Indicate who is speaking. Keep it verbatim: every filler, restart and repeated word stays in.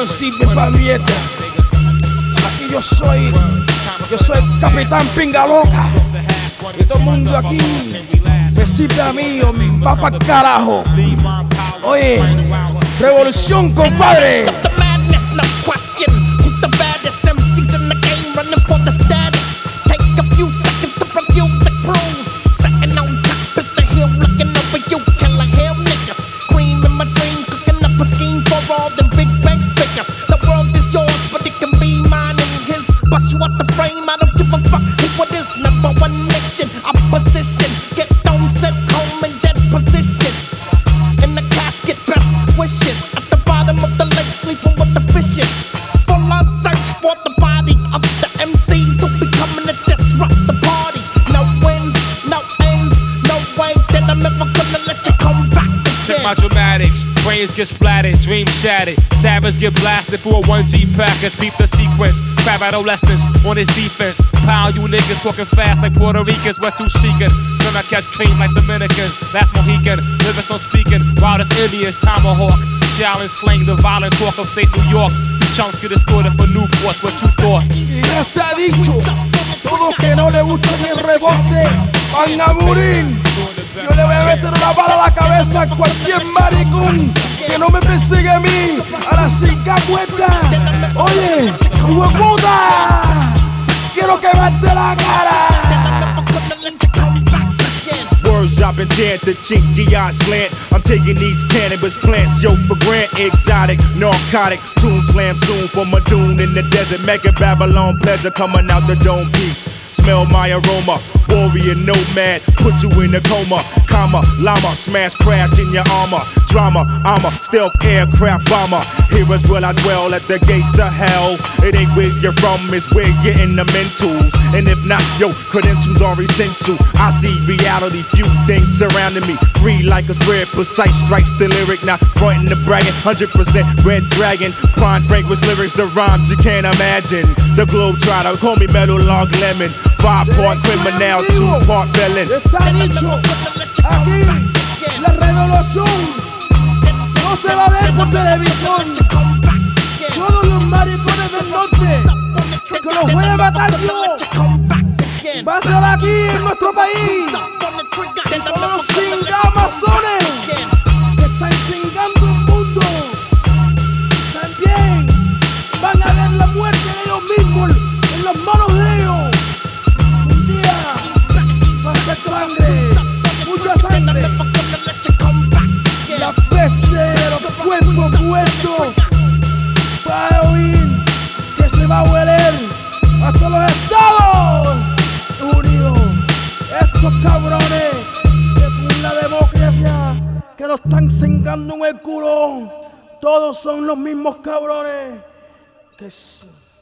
Speaker 1: no sirve pa' mierda. Aquí yo soy, yo soy el capitán pinga loca. Y todo el mundo aquí me sirve a mí o va pa'l carajo. Oye, revolución, compadre.
Speaker 2: Number one mission, opposition. Get down, set home in dead position. In the casket, best wishes. At the bottom of the lake, sleeping with the fishes. Full on search for the body of the M Cs who be coming to disrupt the party. No wins, no ends, no way that I'm ever gonna let you come back again.
Speaker 3: Check my dramatics, brains get splattered, dreams shattered. Savage get blasted through a one G package. Peep the sequence, crab adolescents on his defense. Pound you niggas talking fast like Puerto Ricans. We're too seeking. Son, I catch cream like Dominicans. Last Mohican, living so speaking. Wildest Indians, Tomahawk. Challenge slang the violent talk of state New York. You chunks get distorted for Newports. What you thought?
Speaker 1: Y ya está dicho. Todos que no le gusten el rebote van a morir. Yo le voy a meter una bala a la cabeza a cualquier maricón que no me persigue a mí, a la cincuenta. Oye, huevuda, quiero quemarte la cara.
Speaker 4: Words dropping chant, the chinky eye slant. I'm taking these cannabis plants, yo, for grant. Exotic, narcotic, tune slam soon for my dune in the desert. Mega Babylon pleasure coming out the dome piece. Smell my aroma, warrior nomad, put you in a coma. Comma, llama, smash, crash in your armor. Drama, I'm a stealth aircraft bomber. Here is where I dwell at the gates of hell. It ain't where you're from, it's where you're in the mentals. And if not, yo, credentials are essential. I see reality, few things surrounding me. Free like a spread, precise strikes the lyric. Not frontin' the bragging, one hundred percent red dragon. Prime fragrance lyrics, the rhymes you can't imagine. The globe trotter, call me metal log lemon. Five part criminal, two part felon.
Speaker 1: Está dicho, aquí la revolución no se va a ver por televisión. Todos los maricones del norte que los voy a matar yo va a ser aquí en nuestro país. Todos los cingamazones que están cingando el mundo también van a ver la muerte de ellos mismos en las manos de ellos. Sangre, mucha sangre, la peste de los cuerpos muertos va a oír que se va a hueler hasta los Estados Unidos. Estos cabrones de la democracia que nos están cingando en el culo, todos son los mismos cabrones que